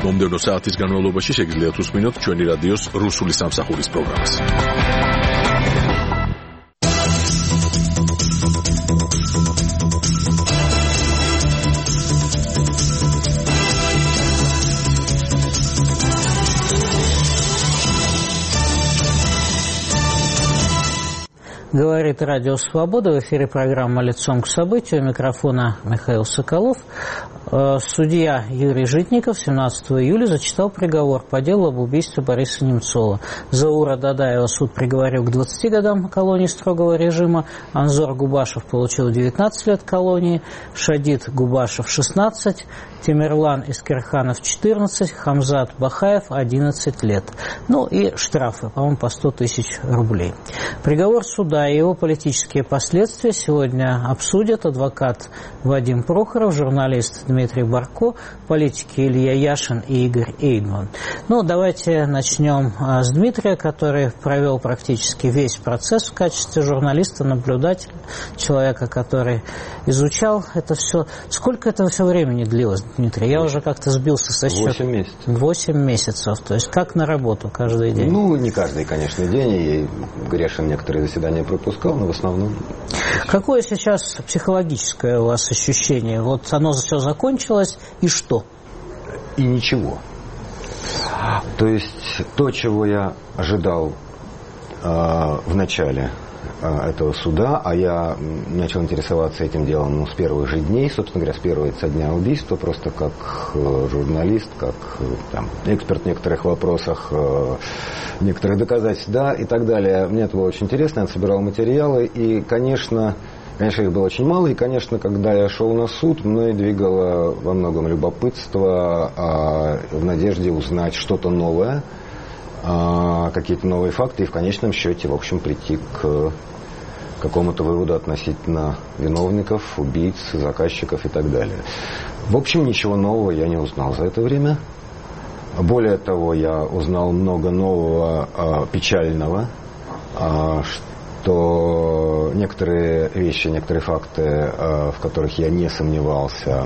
მომდევნო საათის განმავლობაში შეგიძლიათ უსმინოთ ჩვენი რადიოს რუსული სამსახურის პროგრამას. Говорит Радио Свобода. В эфире программа «Лицом к событию». У микрофона Михаил Соколов. Судья Юрий Житников 17 июля зачитал приговор по делу об убийстве Бориса Немцова. Заура Дадаева суд приговорил к 20 годам колонии строгого режима. Анзор Губашев получил 19 лет колонии. Шадид Губашев 16. Тимирлан Искерханов 14. Хамзат Бахаев 11 лет. Ну и штрафы, по-моему, по 100 тысяч рублей. Приговор суда и его политические последствия сегодня обсудят адвокат Вадим Прохоров, журналист Дмитрий Барко, политики Илья Яшин и Игорь Эйдман. Ну, давайте начнем с Дмитрия, который провел практически весь процесс в качестве журналиста, наблюдателя, человека, который изучал это все. Сколько это все времени длилось, Дмитрий? Я уже как-то сбился со счета. 8 месяцев. 8 месяцев. То есть как на работу каждый день? Ну, не каждый, конечно, день. И Грешин некоторые заседания пропускал, но в основном... Какое сейчас психологическое у вас ощущение? Вот оно все закончилось, и что? И ничего. То есть то, чего я ожидал в начале этого суда, а я начал интересоваться этим делом с первых же дней, собственно говоря, с первого дня убийства, просто как журналист, как там, эксперт в некоторых вопросах, некоторых доказательств, да, и так далее. Мне это было очень интересно, я собирал материалы, и, конечно, их было очень мало, и, конечно, когда я шел на суд, мной двигало во многом любопытство в надежде узнать что-то новое, какие-то новые факты, и в конечном счете, в общем, прийти к какому-то выводу относительно виновников, убийц, заказчиков и так далее. В общем, ничего нового я не узнал за это время. Более того, я узнал много нового, печального, что некоторые вещи, некоторые факты, в которых я не сомневался,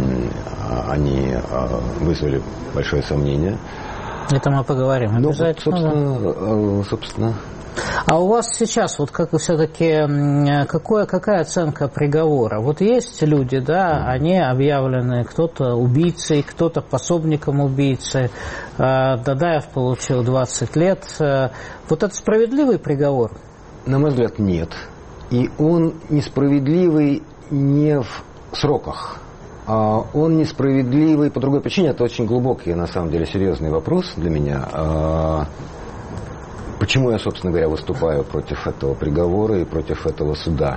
они вызвали большое сомнение. Это мы поговорим обязательно. Собственно. А у вас сейчас, вот как вы все-таки, какая оценка приговора? Вот есть люди, да, они объявлены, кто-то убийцей, кто-то пособником убийцы. Дадаев получил 20 лет. Вот это справедливый приговор? На мой взгляд, нет. И он несправедливый не в сроках. Он несправедливый по другой причине. Это очень глубокий, на самом деле, серьезный вопрос для меня. Почему я, собственно говоря, выступаю против этого приговора и против этого суда?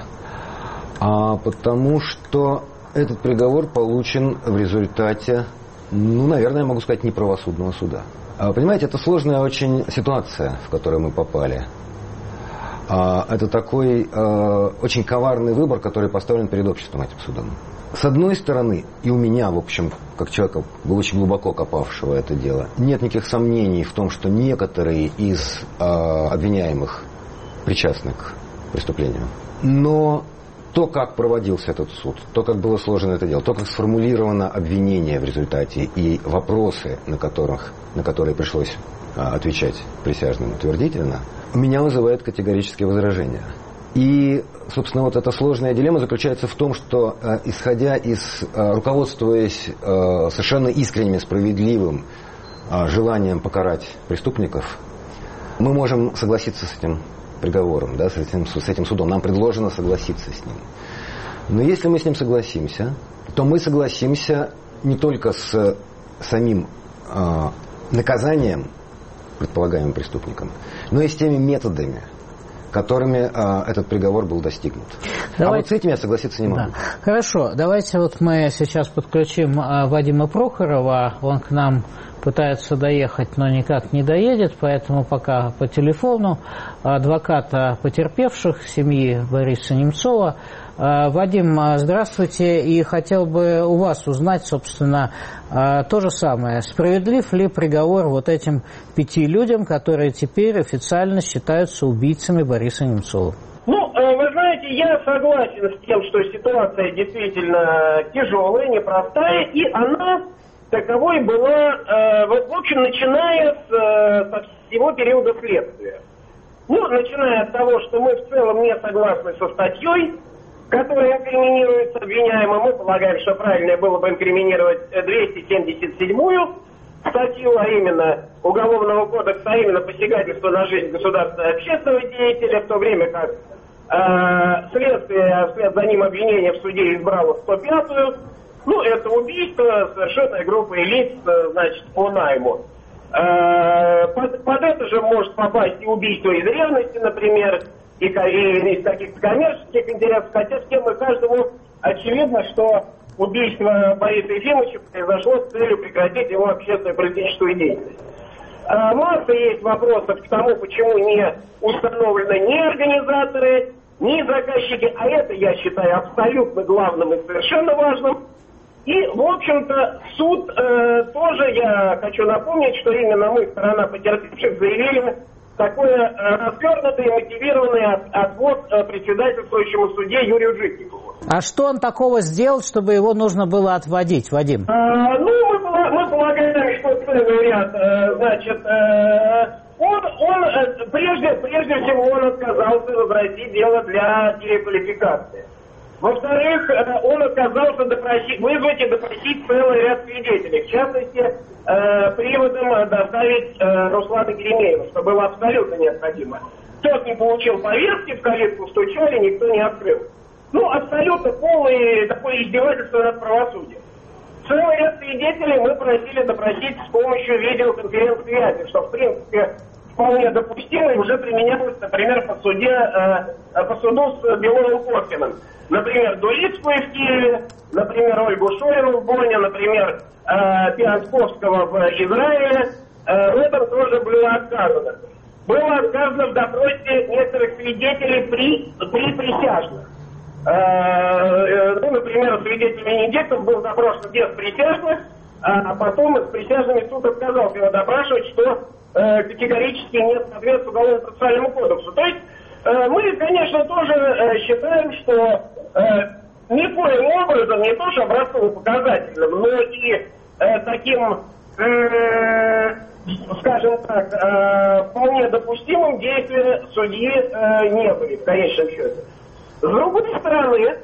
Потому что этот приговор получен в результате, наверное, я могу сказать, неправосудного суда. Понимаете, это сложная очень ситуация, в которую мы попали. Это такой очень коварный выбор, который поставлен перед обществом этим судом. С одной стороны, и у меня, в общем, как человека, очень глубоко копавшего это дело, нет никаких сомнений в том, что некоторые из обвиняемых причастны к преступлению. Но то, как проводился этот суд, то, как было сложено это дело, то, как сформулировано обвинение в результате и вопросы, на которые пришлось отвечать присяжным утвердительно, меня вызывает категорические возражения. И, собственно, вот эта сложная дилемма заключается в том, что, руководствуясь совершенно искренним, справедливым желанием покарать преступников, мы можем согласиться с этим приговором, да, с этим судом. Нам предложено согласиться с ним. Но если мы с ним согласимся, то мы согласимся не только с самим наказанием предполагаемым преступникам, но и с теми методами, которыми этот приговор был достигнут. А вот с этим я согласиться не могу. Да. Хорошо, давайте вот мы сейчас подключим Вадима Прохорова. Он к нам пытается доехать, но никак не доедет, поэтому пока по телефону. Адвоката потерпевших семьи Бориса Немцова. Вадим, здравствуйте, и хотел бы у вас узнать, собственно, то же самое. Справедлив ли приговор вот этим 5 людям, которые теперь официально считаются убийцами Бориса Немцова? Ну, вы знаете, я согласен с тем, что ситуация действительно тяжелая, непростая, и она таковой была, в общем, начиная со всего периода следствия. Ну, начиная от того, что мы в целом не согласны со статьей, которая инкриминируется обвиняемым. Мы полагаем, что правильнее было бы инкриминировать 277-ю статью, а именно Уголовного кодекса, а именно посягательство на жизнь государственного и общественного деятеля, в то время как следствие, а вслед за ним обвинение в суде избрало 105-ю. Ну, это убийство совершенной группы лиц, значит, по найму. Под это же может попасть и убийство из ревности, например, и из каких-то коммерческих интересов, хотя всем и каждому очевидно, что убийство Бориса Ефимовича произошло с целью прекратить его общественную политическую деятельность. Масса есть вопросов к тому, почему не установлены ни организаторы, ни заказчики, а это, я считаю, абсолютно главным и совершенно важным. И, в общем-то, суд тоже, я хочу напомнить, что именно мы, сторона потерпевших, заявили такое развернутый и мотивированный отвод председательствующему судье Юрию Житникову. А что он такого сделал, чтобы его нужно было отводить, Вадим? Мы полагаем, что целый ряд, значит, прежде всего он отказался возвратить дело для переквалификации. Во-вторых, он отказался вызвать и допросить целый ряд свидетелей. В частности, приводом доставить Руслана Еремеева, что было абсолютно необходимо. Тот не получил повестки, в калитку стучали, никто не открыл. Ну, абсолютно полное такое издевательство над правосудием. Целый ряд свидетелей мы просили допросить с помощью видеоконференц-связи, что, в принципе, вполне допустимо и уже применялось, например, по суду с Беловым-Коркиным. Например, Дулицкую в Киеве, например, Ольгу Шорину в Бонне, например, Пиансковского в Израиле. В этом тоже было отказано. Было отказано в допросе некоторых свидетелей при присяжных. Например, свидетель Венедиктов был допрошен без присяжных, а потом с присяжными суд отказался его допрашивать, что категорически не соответствует Уголовно-процессуальному кодексу. То есть мы, конечно, тоже считаем, что никоим образом, не то что образцово-показательным, но и таким, скажем так, вполне допустимым действия судьи не были, в конечном счете. С другой стороны,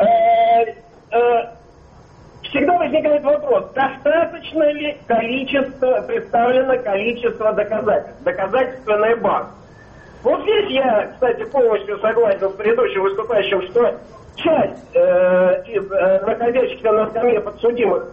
всегда возникает вопрос, достаточно ли представлено количество доказательств, доказательственная база. Вот здесь я, кстати, полностью согласен с предыдущим выступающим, что часть из находящихся на скамье подсудимых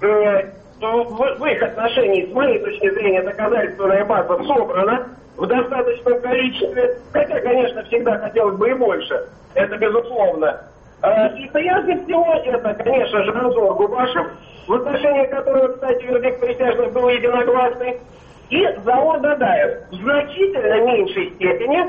в их отношении, с моей точки зрения, доказательственная база собрана в достаточном количестве, хотя, конечно, всегда хотелось бы и больше, это безусловно. И прежде всего, это, конечно же, Анзор Губашев, в отношении которого, кстати, вердикт присяжных был единогласный, и Заур Дадаев. В значительно меньшей степени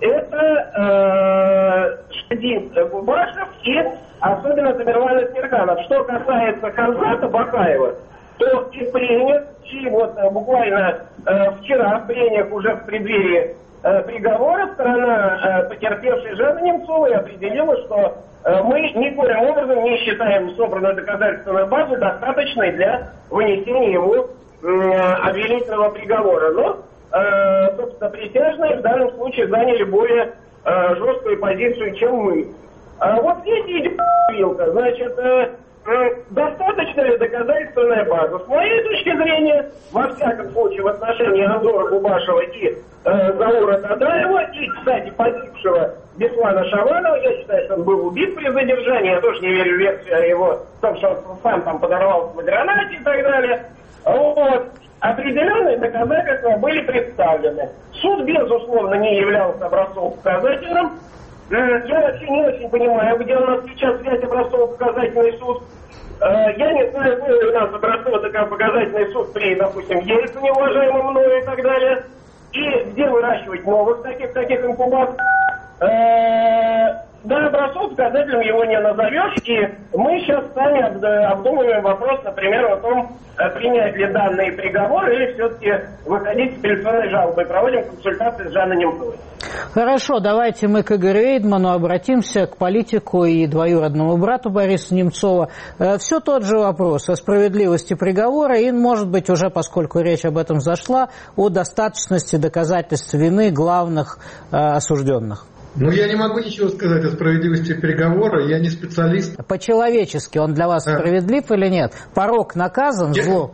это Шадин Губашев и особенно Тамерлан Эсмирханов. Что касается Ханзата Бакаева, то и принят, и вот буквально вчера в прениях уже в преддверии приговора сторона потерпевшей Жанны Немцовой определила, что мы никоим образом не считаем собранную доказательственную базу достаточной для вынесения его обвинительного приговора. Но, собственно, присяжные в данном случае заняли более жесткую позицию, чем мы. Вот здесь идет вилка. Значит, достаточно ли доказательственная база? С моей точки зрения, во всяком случае, в отношении Анзора Губашева и Заура Дадаева, и, кстати, погибшего Беслана Шаванова, я считаю, что он был убит при задержании, я тоже не верю в версию о его, том, что он сам там подорвался на гранате и так далее. Вот. Определенные доказательства были представлены. Суд, безусловно, не являлся образцово-показательным. Я вообще не очень понимаю, где у нас сейчас взять образцово-показательный суд. Я не знаю, был ли у нас образцово-показательный суд при, допустим, Ельцине, уважаемом мною и так далее. И где выращивать новых таких инкубаторов. Да, образцовым показателем его не назовешь, и мы сейчас сами обдумываем вопрос, например, о том, принять ли данный приговор или все-таки выходить с апелляционной жалобой. Проводим консультации с Жанной Немцовой. Хорошо, давайте мы к Игорю Эйдману обратимся, к политику и двоюродному брату Бориса Немцова. Все тот же вопрос о справедливости приговора и, может быть, уже, поскольку речь об этом зашла, о достаточности доказательств вины главных осужденных. Ну, я не могу ничего сказать о справедливости приговора, я не специалист. По-человечески он для вас справедлив или нет? Порок наказан, зло?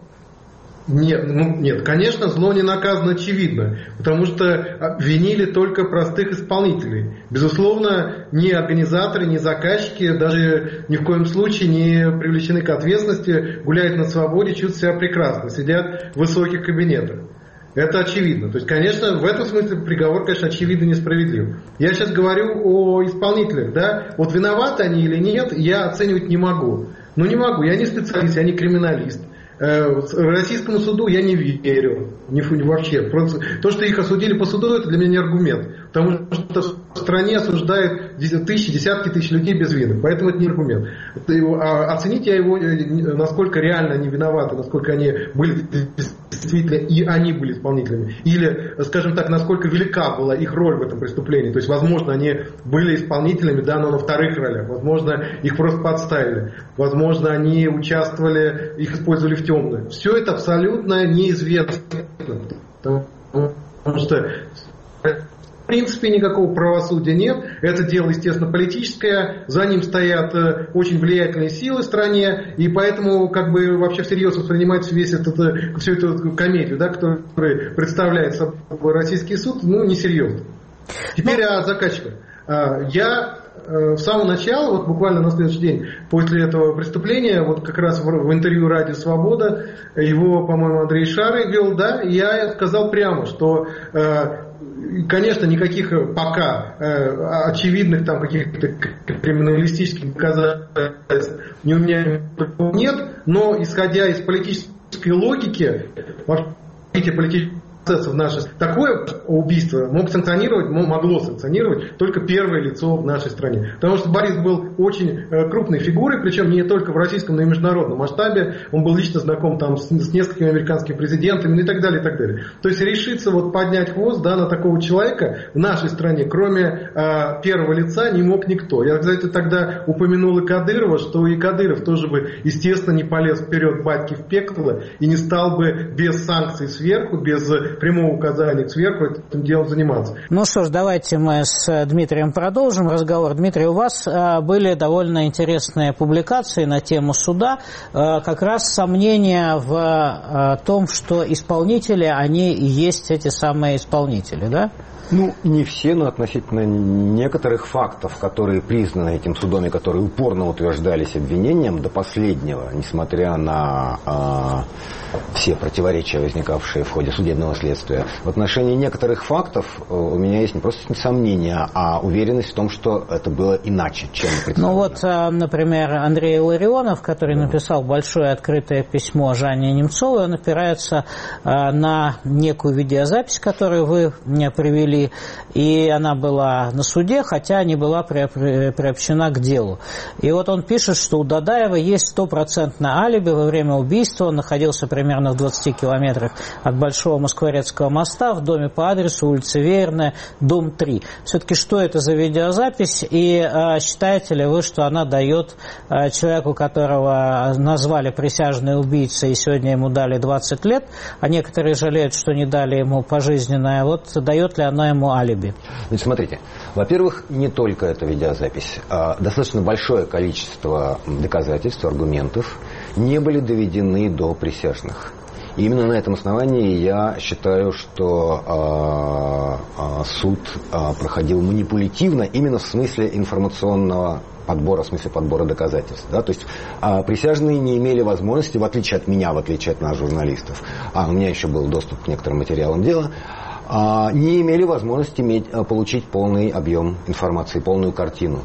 Нет, конечно, зло не наказано очевидно, потому что винили только простых исполнителей. Безусловно, ни организаторы, ни заказчики даже ни в коем случае не привлечены к ответственности, гуляют на свободе, чувствуют себя прекрасно, сидят в высоких кабинетах. Это очевидно. То есть, конечно, в этом смысле приговор, конечно, очевидно несправедлив. Я сейчас говорю о исполнителях, да. Вот виноваты они или нет, я оценивать не могу. Ну, не могу. Я не специалист, я не криминалист. Российскому суду я не верю. Вообще. Просто то, что их осудили по суду, это для меня не аргумент. Потому что в стране осуждают десятки тысяч людей без вины. Поэтому это не аргумент. Оценить я его, насколько реально они виноваты, насколько они были действительно, и они были исполнителями. Или, скажем так, насколько велика была их роль в этом преступлении. То есть, возможно, они были исполнителями, да, но на вторых ролях. Возможно, их просто подставили. Возможно, они участвовали, их использовали в темную. Все это абсолютно неизвестно. Потому что в принципе никакого правосудия нет. Это дело, естественно, политическое. За ним стоят очень влиятельные силы в стране. И поэтому как бы вообще всерьез воспринимать всю эту комедию, да, которую представляет собой российский суд, несерьезно. Теперь о заказчиках. Я с самого начала, вот буквально на следующий день после этого преступления, вот как раз в интервью «Радио Свобода», его, по-моему, Андрей Шарый вел, да, я сказал прямо, что, конечно, никаких пока очевидных там каких-то криминалистических доказательств у меня нет, но исходя из политической логики, в наше такое убийство могло санкционировать только первое лицо в нашей стране. Потому что Борис был очень крупной фигурой, причем не только в российском, но и в международном масштабе. Он был лично знаком там с несколькими американскими президентами и так далее, и так далее. То есть решиться вот поднять хвост, да, на такого человека в нашей стране, кроме первого лица, не мог никто. Я, кстати, тогда упомянул и Кадырова, что и Кадыров тоже бы, естественно, не полез вперед батьки в пекло и не стал бы без санкций сверху, без прямого указания сверху этим делом заниматься. Ну что ж, давайте мы с Дмитрием продолжим разговор. Дмитрий, у вас были довольно интересные публикации на тему суда, как раз сомнения в том, что исполнители, они и есть эти самые исполнители, да? Ну, не все, но относительно некоторых фактов, которые признаны этим судом и которые упорно утверждались обвинением до последнего, несмотря на все противоречия, возникавшие в ходе судебного следствия. В отношении некоторых фактов у меня есть не просто сомнения, а уверенность в том, что это было иначе, чем представлено. Ну вот, например, Андрей Илларионов, который написал большое открытое письмо Жанне Немцовой, он опирается на некую видеозапись, которую вы мне привели, и она была на суде, хотя не была приобщена к делу. И вот он пишет, что у Дадаева есть 100% алиби во время убийства. Он находился примерно в 20 километрах от Большого Москворецкого моста в доме по адресу улица Веерная, дом 3. Все-таки что это за видеозапись? И считаете ли вы, что она дает человеку, которого назвали присяжный убийца, и сегодня ему дали 20 лет, а некоторые жалеют, что не дали ему пожизненное, вот дает ли она ему алиби? Значит, смотрите, во-первых, не только эта видеозапись. Достаточно большое количество доказательств, аргументов не были доведены до присяжных. И именно на этом основании я считаю, что суд проходил манипулятивно именно в смысле информационного подбора, в смысле подбора доказательств. Да? То есть присяжные не имели возможности, в отличие от меня, в отличие от нас, журналистов, у меня еще был доступ к некоторым материалам дела, не имели возможности получить полный объем информации, полную картину.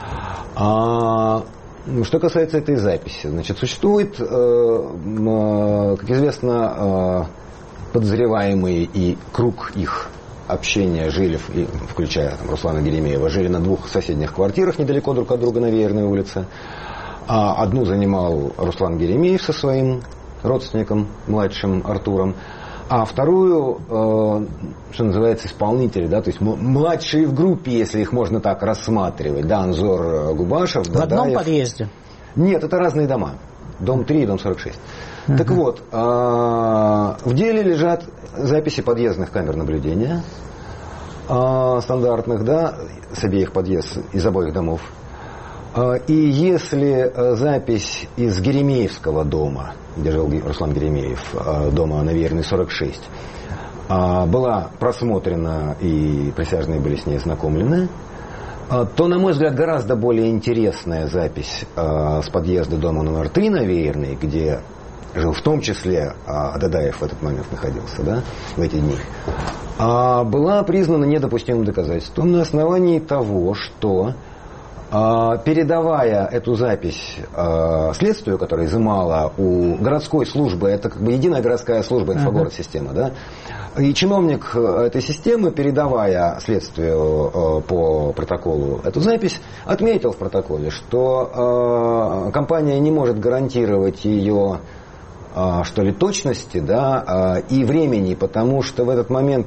Что касается этой записи, значит, существует, как известно, подозреваемые и круг их общения жили, включая там, Руслана Геремеева, жили на 2 соседних квартирах недалеко друг от друга на Веерной улице. Одну занимал Руслан Геремеев со своим родственником, младшим Артуром, а вторую, что называется, исполнители, да, то есть младшие в группе, если их можно так рассматривать, да, Анзор Губашев. В одном подъезде? Нет, это разные дома. Дом 3 и дом 46. Так вот, в деле лежат записи подъездных камер наблюдения, стандартных, да, с обеих подъездов, из обоих домов. И если запись из Геремеевского дома, где жил Руслан Геремеев, дома на Веерной 46, была просмотрена и присяжные были с ней ознакомлены, то, на мой взгляд, гораздо более интересная запись с подъезда дома номер 3 на Веерной, где жил в том числе Дадаев в этот момент находился, да, в эти дни, была признана недопустимым доказательством на основании того, что передавая эту запись следствию, которое изымало у городской службы, это как бы единая городская служба инфогород-система, да, и чиновник этой системы, передавая следствию по протоколу эту запись, отметил в протоколе, что компания не может гарантировать ее, что ли, точности, да, и времени, потому что в этот момент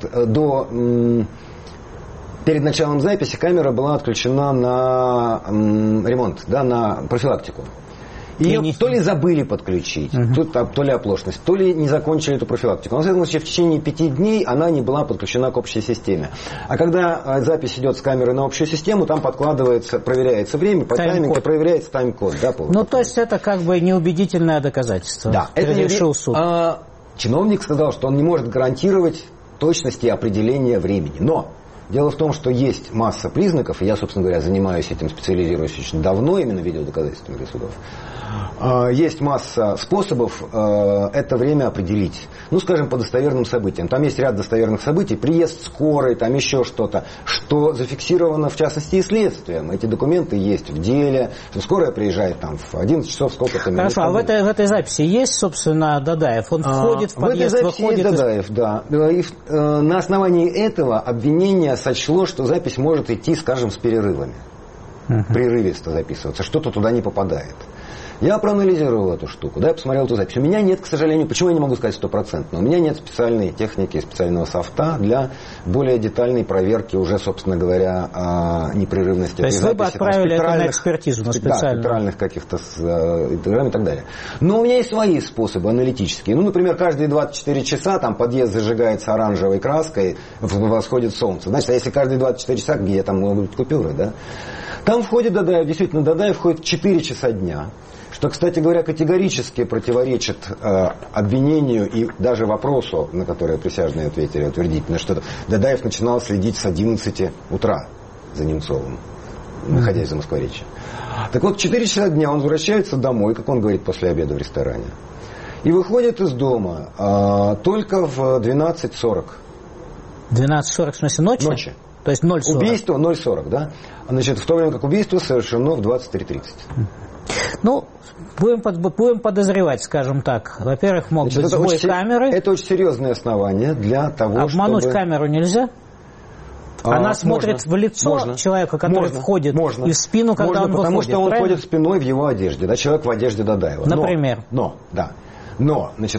перед началом записи камера была отключена на ремонт, да, на профилактику. Ее то ли забыли подключить, то ли оплошность, то ли не закончили эту профилактику. Но, в всяком случае, в течение 5 дней она не была подключена к общей системе. А когда запись идет с камеры на общую систему, там подкладывается, проверяется время, по таймингу проверяется тайм-код. Да, то есть это как бы неубедительное доказательство. Да, это решил суд. Чиновник сказал, что он не может гарантировать точности определения времени. Но дело в том, что есть масса признаков, и я, собственно говоря, занимаюсь этим, специализируюсь очень давно, именно видеодоказательствами для судов. Есть масса способов это время определить. Ну, скажем, по достоверным событиям. Там есть ряд достоверных событий, приезд скорой, там еще что-то, что зафиксировано, в частности, и следствием. Эти документы есть в деле, что скорая приезжает там в 11 часов, сколько-то минут. Хорошо, а в этой записи есть, собственно, Дадаев? Он входит в подъезд, в этой записи выходит... есть Дадаев, да. И на основании этого обвинение сочло, что запись может идти, скажем, с перерывами. Прерывисто записываться, что-то туда не попадает. Я проанализировал эту штуку, да, я посмотрел эту запись. У меня нет, к сожалению, почему я не могу сказать 100%, у меня нет специальной техники, специального софта для более детальной проверки уже, собственно говоря, непрерывности. То есть вы бы отправили это на экспертизу, на специальную? Да, спектральных каких-то интеграм и так далее. Но у меня есть свои способы аналитические. Ну, например, каждые 24 часа там подъезд зажигается оранжевой краской, восходит солнце. Значит, а если каждые 24 часа, где там могут быть купюры, да? Там входит Дадаев, действительно, Дадаев входит в 4 часа дня. Что, кстати говоря, категорически противоречит обвинению и даже вопросу, на который присяжные ответили утвердительно, что Дадаев начинал следить с 11 утра за Немцовым, находясь за Москворечье. Так вот, в 4 часа дня он возвращается домой, как он говорит, после обеда в ресторане, и выходит из дома только в 12:40. 12:40, в смысле ночи? Ночи. То есть 0:40. Убийство 0:40, да? Значит, в то время как убийство совершено в 23:30. Ну, будем подозревать, скажем так. Во-первых, мог быть сбой камеры. Это очень серьезное основание для того, обмануть чтобы... камеру нельзя? Она смотрит в лицо человека, который входит, и в спину, когда он выходит. Потому что он ходит спиной в его одежде. Да, человек в одежде Дадаева. Например. Но, значит,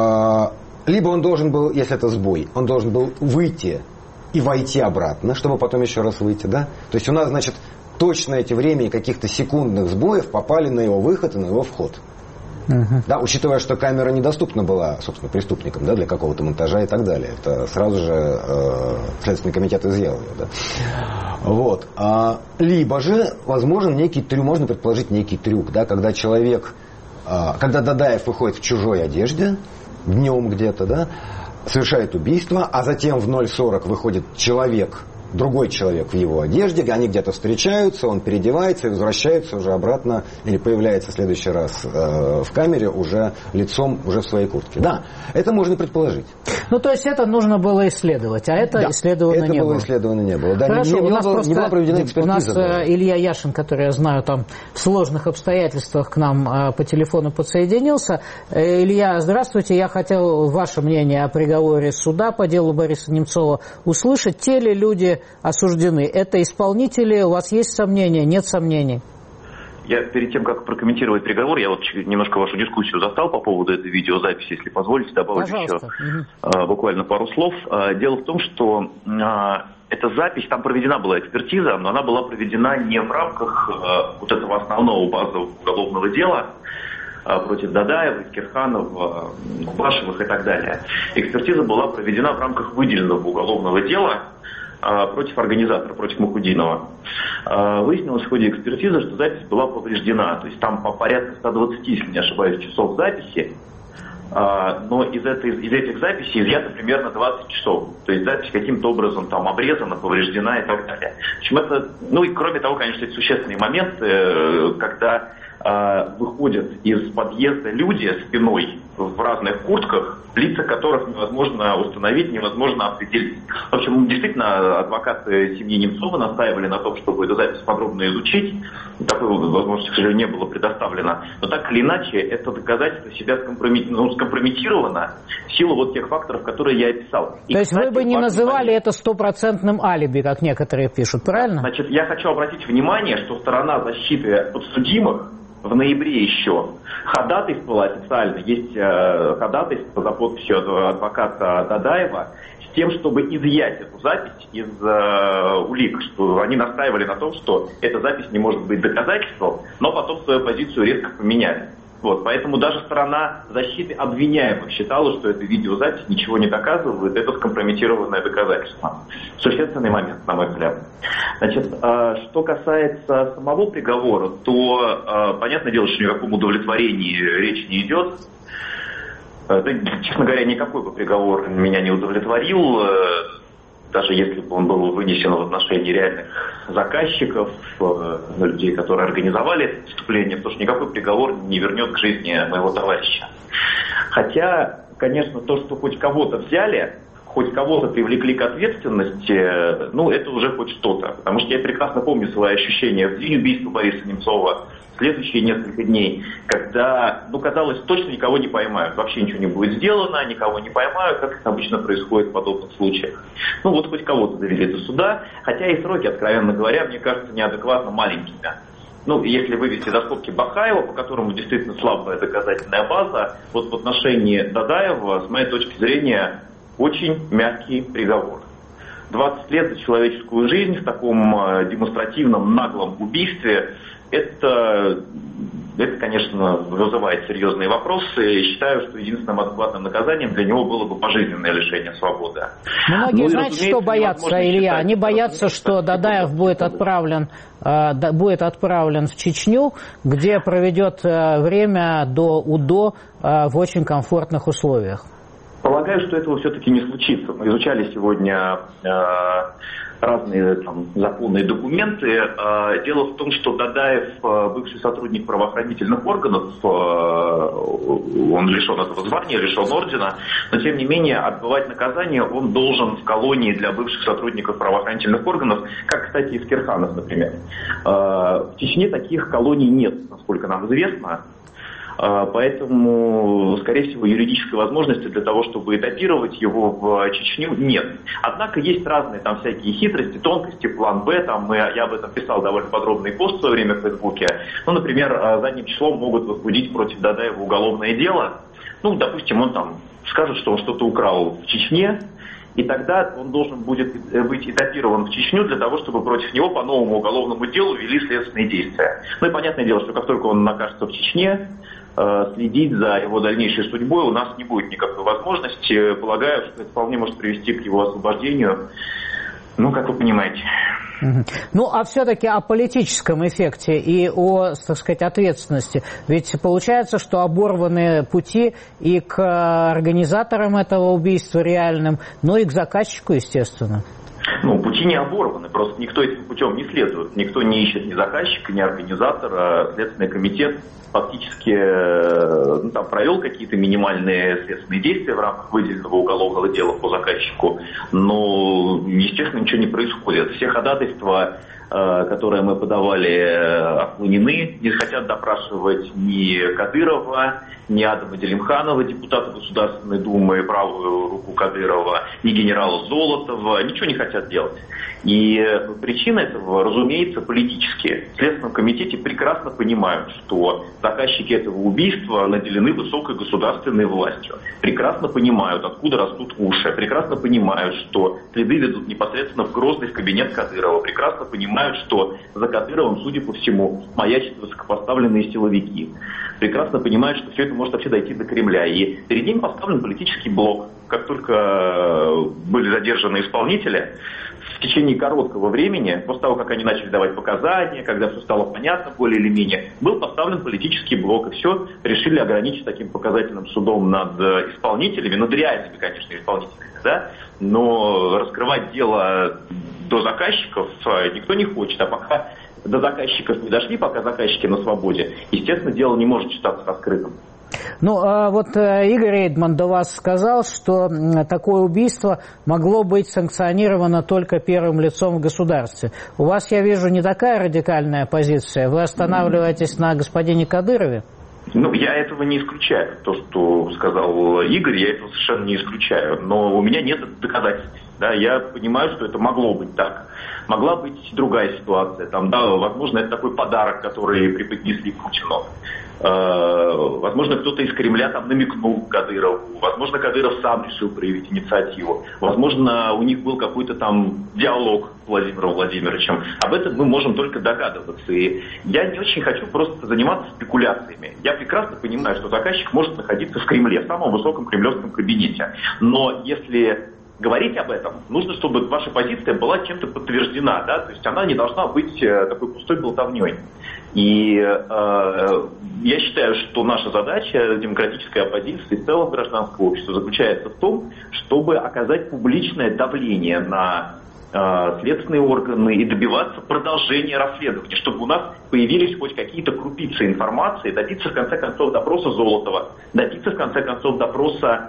либо он должен был, если это сбой, он должен был выйти и войти обратно, чтобы потом еще раз выйти, да? То есть у нас, значит, точно эти времени каких-то секундных сбоев попали на его выход и на его вход. Да, учитывая, что камера недоступна была, собственно, преступникам, да, для какого-то монтажа и так далее. Это сразу же Следственный комитет изъял ее. Да. Вот. Либо же, возможно, некий трюк, можно предположить некий трюк, да, когда человек, когда Дадаев выходит в чужой одежде, днем где-то, да, совершает убийство, а затем в 0:40 выходит человек другой человек в его одежде, они где-то встречаются, он переодевается и возвращается уже обратно, или появляется в следующий раз в камере уже лицом уже в своей куртке. Да, это можно предположить. Ну, то есть это нужно было исследовать, а это исследовано не было. Исследовано не было. Да, хорошо, не была проведена экспертиза. У нас Илья Яшин, который, я знаю, там в сложных обстоятельствах к нам по телефону подсоединился. Илья, здравствуйте. Я хотел ваше мнение о приговоре суда по делу Бориса Немцова услышать. Те ли люди осуждены? Это исполнители? У вас есть сомнения? Нет сомнений? Я перед тем, как прокомментировать приговор, я вот немножко вашу дискуссию застал по поводу этой видеозаписи, если позволите, добавить еще буквально пару слов. Дело в том, что эта запись, там проведена была экспертиза, но она была проведена не в рамках вот этого основного базового уголовного дела против Дадаева, Кирханова, Кубашевых и так далее. Экспертиза была проведена в рамках выделенного уголовного дела против организатора, против Мухудинова. Выяснилось в ходе экспертизы, что запись была повреждена. То есть там по порядка 120, если не ошибаюсь, часов записи. Но из этих записей изъято примерно 20 часов. То есть запись каким-то образом там обрезана, повреждена и так далее. В общем, это, ну и кроме того, конечно, это существенный момент, когда выходят из подъезда люди спиной в разных куртках, лица которых невозможно установить, невозможно определить. В общем, действительно, адвокаты семьи Немцова настаивали на том, чтобы эту запись подробно изучить. Такой возможности, к сожалению, не было предоставлено. Но так или иначе, это доказательство себя скомпрометировано в силу вот тех факторов, которые я описал. То есть вы бы не называли это стопроцентным алиби, как некоторые пишут, правильно? Значит, я хочу обратить внимание, что сторона защиты подсудимых в ноябре еще ходатайствовала официально, есть ходатайство за подписью адвоката Дадаева с тем, чтобы изъять эту запись из улик, что они настаивали на том, что эта запись не может быть доказательством, но потом свою позицию резко поменяли. Вот, поэтому даже сторона защиты обвиняемых считала, что эта видеозапись ничего не доказывает, это скомпрометированное доказательство. Существенный момент, на мой взгляд. Значит, что касается самого приговора, то понятное дело, что ни о каком удовлетворении речь не идет. Честно говоря, никакой бы приговор меня не удовлетворил, даже если бы он был вынесен в отношении реальных заказчиков, людей, которые организовали это преступление, потому что никакой приговор не вернет к жизни моего товарища. Хотя, конечно, то, что хоть кого-то взяли, хоть кого-то привлекли к ответственности, ну, это уже хоть что-то. Потому что я прекрасно помню свои ощущения в день убийства Бориса Немцова, следующие несколько дней, когда, ну, казалось, точно никого не поймают, вообще ничего не будет сделано, никого не поймают, как это обычно происходит в подобных случаях. Ну, вот хоть кого-то довели до суда, хотя и сроки, откровенно говоря, мне кажется, неадекватно маленькими. Ну, если вывести до скобки Бахаева, по которому действительно слабая доказательная база, вот в отношении Дадаева, с моей точки зрения, очень мягкий приговор. 20 лет за человеческую жизнь в таком демонстративном, наглом убийстве, это, конечно, вызывает серьезные вопросы. И считаю, что единственным адекватным наказанием для него было бы пожизненное лишение свободы. Многие, знаете, что боятся, Илья? Они боятся, что Дадаев будет отправлен в Чечню, где проведет время до УДО в очень комфортных условиях. Полагаю, что этого все-таки не случится. Мы изучали сегодня разные законы и документы. Дело в том, что Дадаев, бывший сотрудник правоохранительных органов, он лишен этого звания, лишен ордена, но тем не менее отбывать наказание он должен в колонии для бывших сотрудников правоохранительных органов, как, кстати, и в Кирханов, например. В Чечне таких колоний нет, насколько нам известно. Поэтому, скорее всего, юридической возможности для того, чтобы этапировать его в Чечню, нет. Однако есть разные там всякие хитрости, тонкости, план Б, я об этом писал довольно подробный пост в свое время в Фейсбуке. Ну, например, задним числом могут возбудить против Дадаева уголовное дело. Ну, допустим, он там скажет, что он что-то украл в Чечне, и тогда он должен будет быть этапирован в Чечню для того, чтобы против него по новому уголовному делу вели следственные действия. Ну и понятное дело, что как только он окажется в Чечне, следить за его дальнейшей судьбой у нас не будет никакой возможности. Полагаю, что это вполне может привести к его освобождению. Ну, как вы понимаете. Ну, а все-таки о политическом эффекте и о, так сказать, ответственности. Ведь получается, что оборваны пути и к организаторам этого убийства реальным, но и к заказчику, естественно. Пути не оборваны, просто никто этим путем не следует. Никто не ищет ни заказчика, ни организатора. Следственный комитет фактически провел какие-то минимальные следственные действия в рамках выделенного уголовного дела по заказчику, но, естественно, ничего не происходит. Все ходатайства, которые мы подавали, отклонены. Не хотят допрашивать ни Кадырова, ни Адама Делимханова, депутата Государственной Думы, правую руку Кадырова, ни генерала Золотова. Ничего не хотят делать. И причина этого, разумеется, политические. В Следственном комитете прекрасно понимают, что заказчики этого убийства наделены высокой государственной властью. Прекрасно понимают, откуда растут уши. Прекрасно понимают, что следы ведут непосредственно в Грозный, в кабинет Кадырова. Прекрасно понимают, что за Кадыровым, судя по всему, маячат высокопоставленные силовики. Прекрасно понимают, что все это может вообще дойти до Кремля. И перед ним поставлен политический блок. Как только были задержаны исполнители, в течение короткого времени, после того, как они начали давать показания, когда все стало понятно более или менее, был поставлен политический блок, и все решили ограничить таким показательным судом над исполнителями, над реальными, конечно, исполнителями, да, но раскрывать дело до заказчиков никто не хочет, а пока до заказчиков не дошли, пока заказчики на свободе, естественно, дело не может считаться раскрытым. Игорь Рейдман до вас сказал, что такое убийство могло быть санкционировано только первым лицом в государстве. У вас, я вижу, не такая радикальная позиция. Вы останавливаетесь на господине Кадырове? Я этого не исключаю. То, что сказал Игорь, я этого совершенно не исключаю. Но у меня нет доказательств. Да, я понимаю, что это могло быть так. Могла быть другая ситуация. Возможно, это такой подарок, который преподнесли Путину. Возможно, кто-то из Кремля намекнул Кадырову. Возможно, Кадыров сам решил проявить инициативу. Возможно, у них был какой-то диалог с Владимиром Владимировичем. Об этом мы можем только догадываться. И я не очень хочу просто заниматься спекуляциями. Я прекрасно понимаю, что заказчик может находиться в Кремле, в самом высоком кремлевском кабинете. Но если говорить об этом, нужно, чтобы ваша позиция была чем-то подтверждена, да, то есть она не должна быть такой пустой болтовней. И я считаю, что наша задача демократической оппозиции и в целом гражданского общества заключается в том, чтобы оказать публичное давление на следственные органы и добиваться продолжения расследования, чтобы у нас появились хоть какие-то крупицы информации, добиться в конце концов допроса Золотова, добиться в конце концов допроса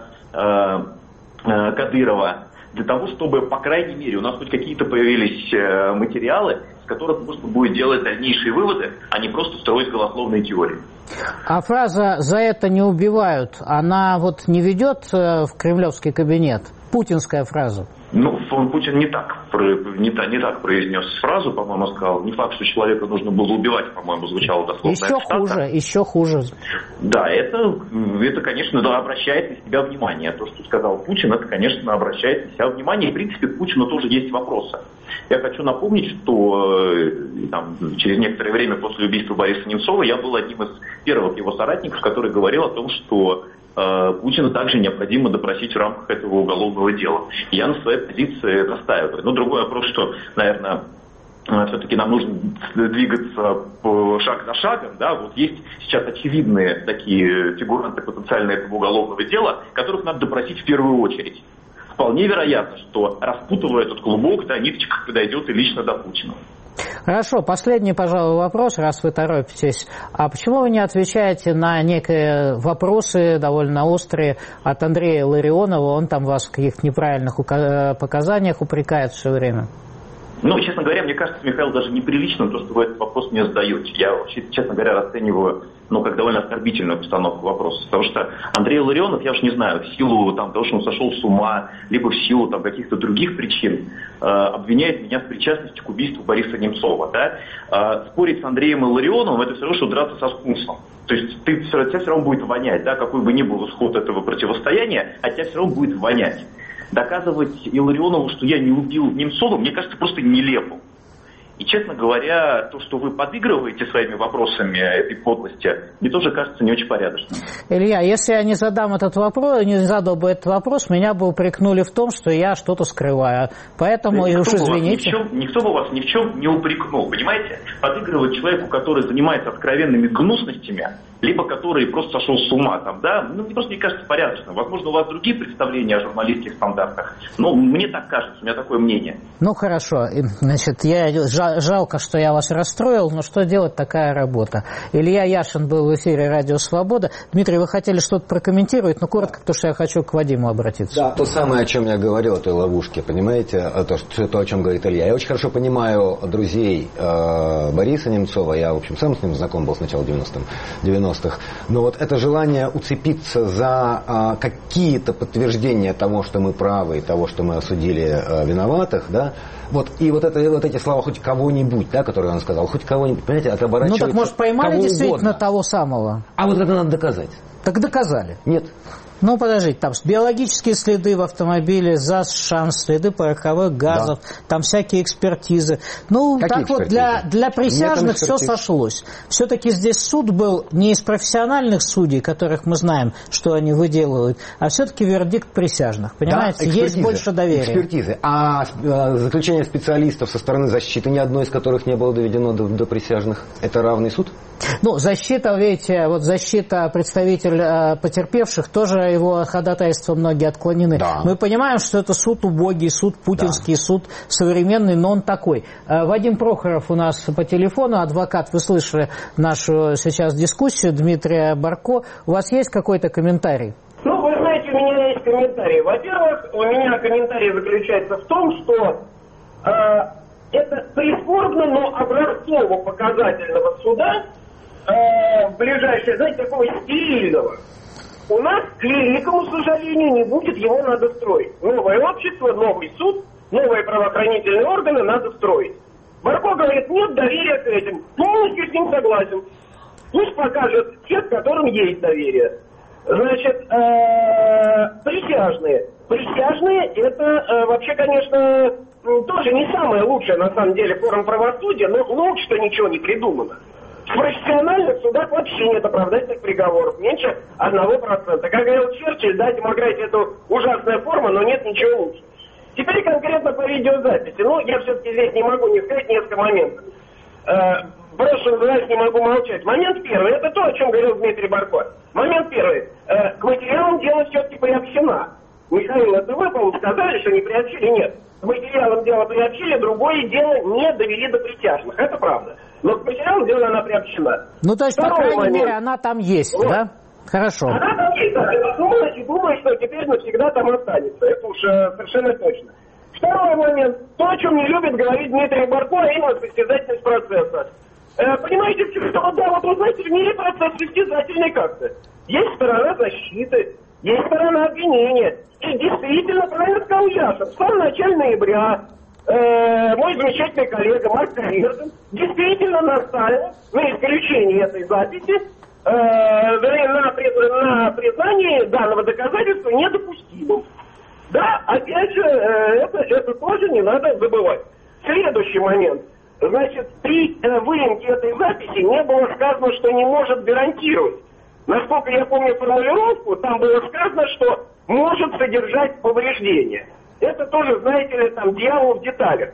Кадырова, для того, чтобы, по крайней мере, у нас хоть какие-то появились материалы, с которых можно будет делать дальнейшие выводы, а не просто строить голословные теории. А фраза «за это не убивают», она не ведет в кремлевский кабинет? Путинская фраза. Путин не так произнес фразу, по-моему, сказал. Не факт, что человека нужно было убивать, по-моему, звучало дословно. Еще хуже. Да, это конечно, обращает на себя внимание. То, что сказал Путин, это, конечно, обращает на себя внимание. И, в принципе, к Путину тоже есть вопросы. Я хочу напомнить, что через некоторое время после убийства Бориса Немцова я был одним из первых его соратников, который говорил о том, что Путина также необходимо допросить в рамках этого уголовного дела. И я на своей позиции настаиваю. Другой вопрос, что, наверное, все-таки нам нужно двигаться шаг за шагом. Да? Есть сейчас очевидные такие фигуранты потенциально этого уголовного дела, которых надо допросить в первую очередь. Вполне вероятно, что, распутывая этот клубок, ниточка подойдет и лично до Путина. Хорошо, последний, пожалуй, вопрос, раз вы торопитесь. А почему вы не отвечаете на некие вопросы довольно острые от Андрея Ларионова? Он вас в каких-то неправильных показаниях упрекает все время. Честно говоря, мне кажется, Михаил, даже неприлично то, что вы этот вопрос мне задаете. Я вообще, честно говоря, расцениваю как довольно оскорбительную постановку вопроса. Потому что Андрей Ларионов, я уж не знаю, в силу того, что он сошел с ума, либо в силу каких-то других причин, обвиняет меня в причастности к убийству Бориса Немцова. Да? Спорить с Андреем Ларионовым — это все равно, что драться со скунсом. То есть тебя все равно будет вонять, да? Какой бы ни был исход этого противостояния, а тебя все равно будет вонять. Доказывать Илларионову, что я не убил Немцова, мне кажется просто нелепым. И, честно говоря, то, что вы подыгрываете своими вопросами этой подлости, мне тоже кажется не очень порядочным. Илья, если я не задал бы этот вопрос, меня бы упрекнули в том, что я что-то скрываю. Поэтому, извините. Никто бы вас ни в чем не упрекнул, понимаете? Подыгрывать человеку, который занимается откровенными гнусностями, либо который просто сошел с ума там, да, ну, мне просто не кажется порядочным. Возможно, у вас другие представления о журналистских стандартах, но мне так кажется, у меня такое мнение. Ну, хорошо. Значит, жалко, что я вас расстроил, но что делать, такая работа. Илья Яшин был в эфире «Радио Свобода». Дмитрий, вы хотели что-то прокомментировать, но коротко, потому что я хочу к Вадиму обратиться. Да, то самое, о чем я говорил, о той ловушке, понимаете, то, о чем говорит Илья. Я очень хорошо понимаю друзей Бориса Немцова, я, в общем, сам с ним знаком был с начала 90-х, но вот это желание уцепиться за какие-то подтверждения того, что мы правы, и того, что мы осудили виноватых, да, вот, и вот эти слова «хоть кого-нибудь», да, которые он сказал, «хоть кого-нибудь», понимаете, это оборачивается. Ну так, может, поймали действительно угодно. Того самого? А вот это надо доказать. Так доказали. Нет. Ну, подождите, там биологические следы в автомобиле, ЗАЗ-ШАН, следы пороховых газов, да. Там всякие экспертизы. Ну, какие так экспертизы? Вот для присяжных все сошлось. Все-таки здесь суд был не из профессиональных судей, которых мы знаем, что они выделывают, а все-таки вердикт присяжных. Понимаете, да, есть больше доверия. Экспертизы. А заключение специалистов со стороны защиты, ни одной из которых не было доведено до присяжных, это равный суд? Ну, защита, видите, вот защита представитель потерпевших, тоже его ходатайства многие отклонены. Да. Мы понимаем, что это суд убогий, суд путинский, да. Суд современный, но он такой. Вадим Прохоров у нас по телефону, адвокат, вы слышали нашу сейчас дискуссию, Дмитрия Барко. У вас есть какой-то комментарий? Ну, вы знаете, у меня есть комментарий. Во-первых, у меня комментарий заключается в том, что это прискорбно, но образцово-показательного суда в ближайшее, знаете, такого стерильного. У нас, к великому сожалению, не будет, его надо строить. Новое общество, новый суд, новые правоохранительные органы надо строить. Барко говорит, нет доверия к этим. Полностью с ним согласен. Пусть покажет тех, которым есть доверие. Значит, присяжные. Присяжные, это вообще, конечно, тоже не самая лучшая, на самом деле, форма правосудия, но лучше-то ничего не придумано. В профессиональных судах вообще нет оправдательных приговоров, меньше 1%. Как говорил Черчилль, да, демократия это ужасная форма, но нет ничего лучше. Теперь конкретно по видеозаписи. Ну, я все-таки здесь не могу не сказать несколько моментов. Просто называть не могу молчать. Момент первый, это то, о чем говорил Дмитрий Барко. Момент первый, к материалам дела все-таки приобщена. Михаил, это вы, по-моему, сказали, что не приобщили? Нет. К материалам дела приобщили, другое дело не довели до присяжных. Это правда. Но к материалам дела она приобщена. Ну, то есть, по крайней мере, она там есть, вот. Да? Хорошо. Она там есть, да. И думаю, что теперь навсегда там останется. Это уж совершенно точно. Второй момент. То, о чем не любит говорить Дмитрий Барко, а именно состязательность процесса. Понимаете, что, да, вот вы знаете, в мире процесс состязательный как-то. Есть сторона защиты, есть сторона обвинения. И действительно, правильно сказал Яшин, в самом начале ноября мой замечательный коллега Марк Каирсон действительно настаивал на исключении этой записи, на признании данного доказательства недопустимым. Да, опять же, это тоже не надо забывать. Следующий момент. Значит, при выемке этой записи не было сказано, что не может гарантировать. Насколько я помню формулировку, там было сказано, что может содержать повреждения. Это тоже, знаете ли, там дьявол в деталях.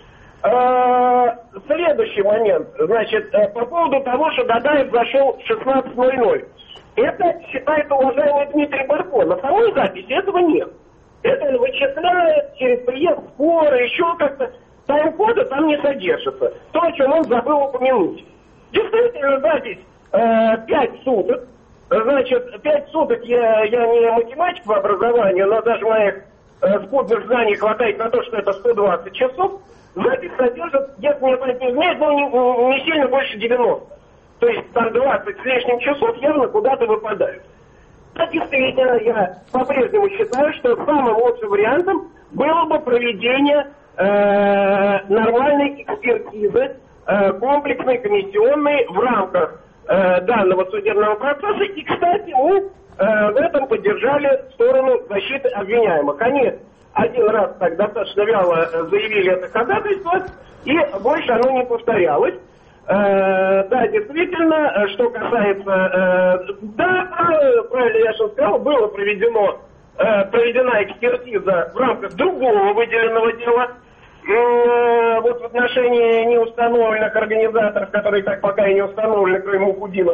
Следующий момент. Значит, по поводу того, что Дадаев зашел в 16:00. Это считает уважаемый Дмитрий Барко. На самой записи этого нет. Это он вычисляет через приезд скоро, еще как-то. Тайм-кода там не содержится. То, о чем он забыл упомянуть. Действительно, запись 5 суток. Значит, 5 суток я не математик по образованию, но даже моих скудных знаний хватает на то, что это 120 часов. Запись содержит, если мне память не изменяет, но не сильно больше 90. То есть там 20 с лишним часов явно куда-то выпадают. А действительно, я по-прежнему считаю, что самым лучшим вариантом было бы проведение нормальной экспертизы, комплексной, комиссионной в рамках данного судебного процесса. И, кстати, мы в этом поддержали сторону защиты обвиняемых. Они один раз так достаточно вяло заявили это ходатайство, и больше оно не повторялось. Да, действительно, что касается... да, правильно я что сказал, была проведена экспертиза в рамках другого выделенного дела. Вот в отношении неустановленных организаторов, которые так пока и не установлены, кроме Мухудинова.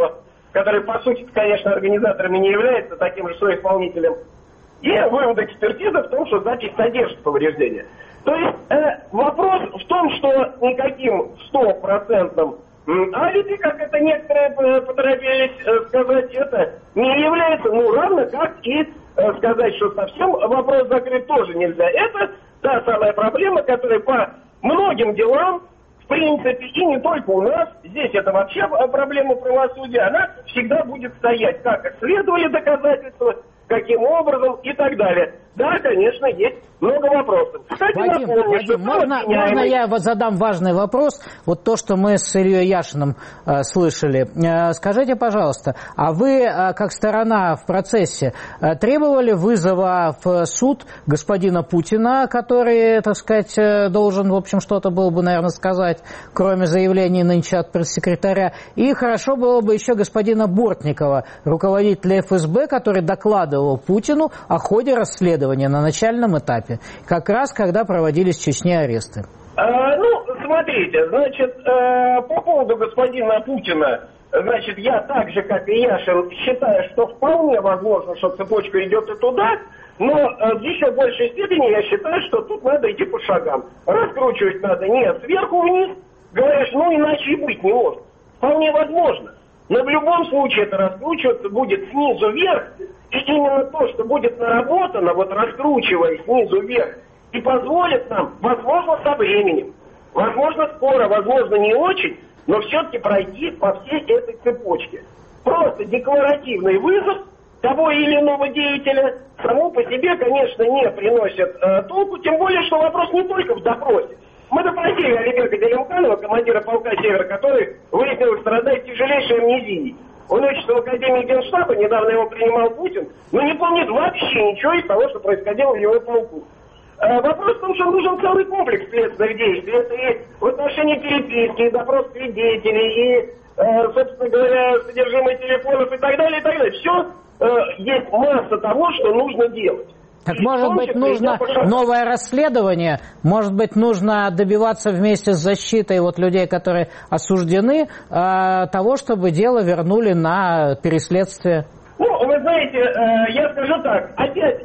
который, по сути, конечно, организаторами не является, таким же соисполнителем, и вывод экспертизы в том, что запись содержит повреждения. То есть вопрос в том, что никаким 100% алиби, как это некоторые поторопились сказать, это не является, равно как и сказать, что совсем вопрос закрыт тоже нельзя. Это та самая проблема, которая по многим делам, в принципе, и не только у нас, здесь это вообще проблема правосудия, она всегда будет стоять, как исследовали доказательства, каким образом и так далее. Да, конечно, есть много вопросов. Кстати, Вадим, можно я задам важный вопрос? Вот то, что мы с Ильей Яшиным слышали. Скажите, пожалуйста, а вы, как сторона в процессе, требовали вызова в суд господина Путина, который, так сказать, должен, в общем, что-то было бы, наверное, сказать, кроме заявлений нынче от пресс-секретаря? И хорошо было бы еще господина Бортникова, руководителя ФСБ, который докладывал Путину о ходе расследования на начальном этапе, как раз когда проводились в Чечне аресты. Смотрите, значит, по поводу господина Путина, значит, я так же, как и Яшин, считаю, что вполне возможно, что цепочка идет и туда, но в еще большей степени я считаю, что тут надо идти по шагам. Раскручивать надо не сверху вниз, говоришь, иначе и быть не может. Вполне возможно. Но в любом случае это раскручиваться будет снизу вверх, и именно то, что будет наработано, раскручивая снизу вверх, и позволит нам, возможно, со временем, возможно, скоро, возможно, не очень, но все-таки пройти по всей этой цепочке. Просто декларативный вызов того или иного деятеля само по себе, конечно, не приносит толку, тем более, что вопрос не только в допросе. Мы допросили Алибека Делимканова, командира полка «Север», который, выяснилось, страдает тяжелейшей амнезией. Он учится в Академии Генштаба, недавно его принимал Путин, но не помнит вообще ничего из того, что происходило в его полку. Вопрос в том, что нужен целый комплекс следственных действий. Это и в отношении переписки, и допрос свидетелей, и, собственно говоря, содержимое телефонов и так далее, и так далее. Все есть масса того, что нужно делать. Так, может быть, нужно новое расследование, может быть, нужно добиваться вместе с защитой людей, которые осуждены, того, чтобы дело вернули на переследствие. Вы знаете, я скажу так, опять,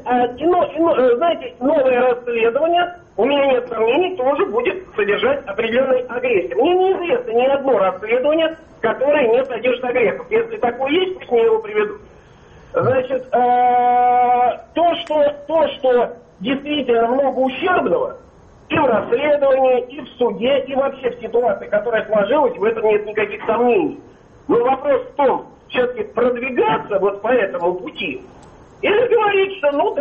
знаете, новое расследование, у меня нет сомнений, тоже будет содержать определенной агрессии. Мне неизвестно ни одно расследование, которое не содержит агрессов. Если такое есть, пусть мне его приведут. Значит, то, что действительно много ущербного и в расследовании, и в суде, и вообще в ситуации, которая сложилась, в этом нет никаких сомнений. Но вопрос в том, все-таки продвигаться по этому пути, или говорить, что,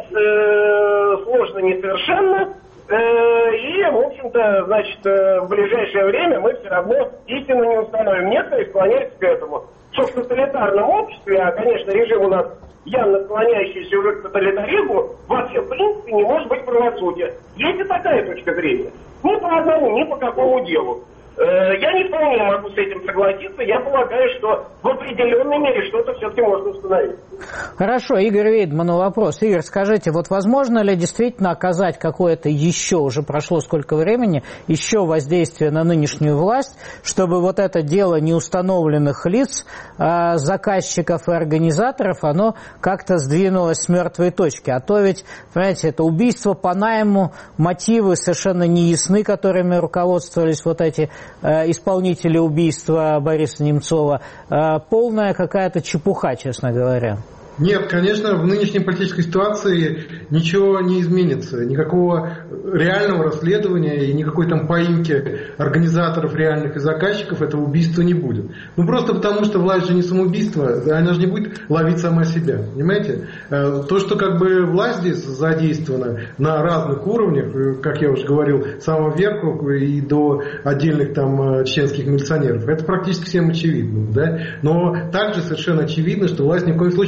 даже сложно несовершенно, и, в общем-то, значит, в ближайшее время мы все равно истину не установим. Некоторые склоняются к этому. Что в тоталитарном обществе, а, конечно, режим у нас явно склоняющийся уже к тоталитаризму, вообще, в принципе, не может быть правосудия. Есть и такая точка зрения. Ни по одному, ни по какому делу. Я не вполне могу с этим согласиться. Я полагаю, что в определенной мере что-то все-таки можно установить. Хорошо, Игорь Вейдману вопрос. Игорь, скажите, возможно ли действительно оказать какое-то еще, уже прошло сколько времени, еще воздействие на нынешнюю власть, чтобы это дело неустановленных лиц, заказчиков и организаторов, оно как-то сдвинулось с мертвой точки? А то ведь, понимаете, это убийство по найму, мотивы совершенно неясны, которыми руководствовались эти исполнители убийства Бориса Немцова. Полная какая-то чепуха, честно говоря. Нет, конечно, в нынешней политической ситуации ничего не изменится. Никакого реального расследования и никакой поимки организаторов реальных и заказчиков этого убийства не будет. Просто потому, что власть же не самоубийство, она же не будет ловить сама себя. Понимаете? То, что власть здесь задействована на разных уровнях, как я уже говорил, с самого верху и до отдельных чеченских милиционеров, это практически всем очевидно. Да? Но также совершенно очевидно, что власть ни в коем случае по этой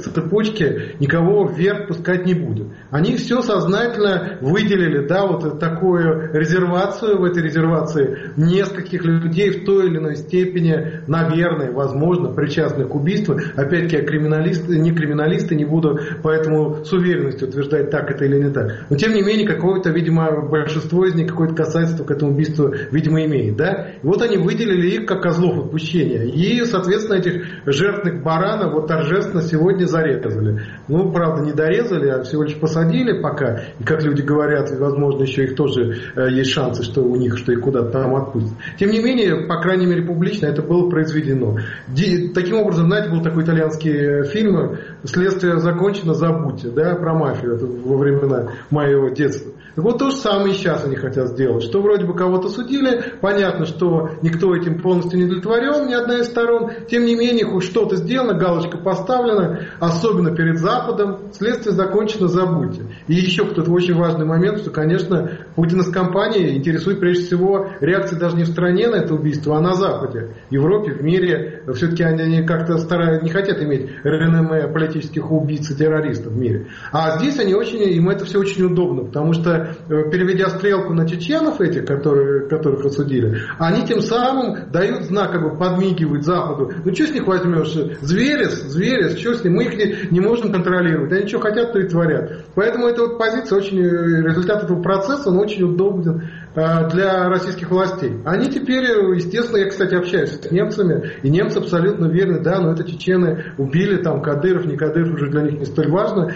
цепочке никого вверх пускать не будут. Они все сознательно выделили, да, вот такую резервацию. В этой резервации нескольких людей в той или иной степени, наверное, возможно, причастны к убийству. Опять-таки, я не криминалисты, не буду поэтому с уверенностью утверждать, так это или не так. Но, тем не менее, какое-то, видимо, большинство из них какое-то касательство к этому убийству, видимо, имеет, да. И вот они выделили их как козлов отпущения. И, соответственно, этих жертвных баранов вот торжественно сегодня зарезали. Ну, правда, не дорезали, а всего лишь посадили пока. И, как люди говорят, возможно, еще их тоже есть шансы, что у них, что их куда-то там отпустят. Тем не менее, по крайней мере, публично это было произведено. Таким образом, знаете, был такой итальянский фильм «Следствие закончено, забудьте», да, про мафию, это во времена моего детства. Так вот, то же самое и сейчас они хотят сделать. Что вроде бы кого-то судили, понятно, что никто этим полностью не удовлетворен, ни одна из сторон. Тем не менее, хоть что-то сделано, галочка поставлена, особенно перед Западом. Следствие закончено, забудьте. И еще кто-то очень важный момент, что, конечно, Путина с компанией интересует прежде всего реакция даже не в стране на это убийство, а на Западе. В Европе, в мире. Все-таки они как-то не хотят иметь реноме политических убийц и террористов в мире. А здесь им это все очень удобно, потому что, переведя стрелку на чеченов этих, которых осудили, они тем самым дают знак, как бы подмигивают Западу. Ну, что с них возьмешь? Зверес, что с ним? Мы их не можем контролировать. Они что хотят, то и творят. Поэтому эта вот позиция, результат этого процесса, он очень удобен для российских властей. Они теперь, естественно, я, кстати, общаюсь с немцами, и немцы абсолютно уверены, да, но это чечены убили, там, Кадыров, не Кадыров, уже для них не столь важно.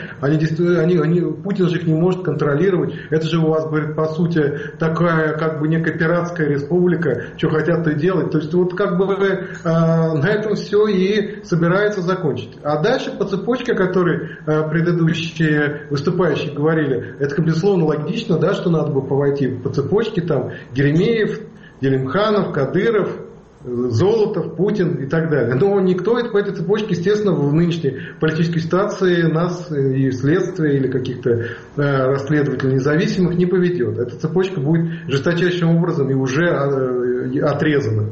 Путин же их не может контролировать. Это же у вас, говорит, по сути, такая, как бы, некая пиратская республика, что хотят, то и делать. То есть, вот, как бы, на этом все и собирается закончить. А дальше по цепочке, о которой предыдущие выступающие говорили, это, безусловно, логично, да, что надо бы пойти по цепочке, там, Еремеев, Делимханов, Кадыров, Золотов, Путин и так далее. Но никто по этой цепочке, естественно, в нынешней политической ситуации нас и следствие или каких-то расследователей независимых не поведет. Эта цепочка будет жесточайшим образом и уже отрезана.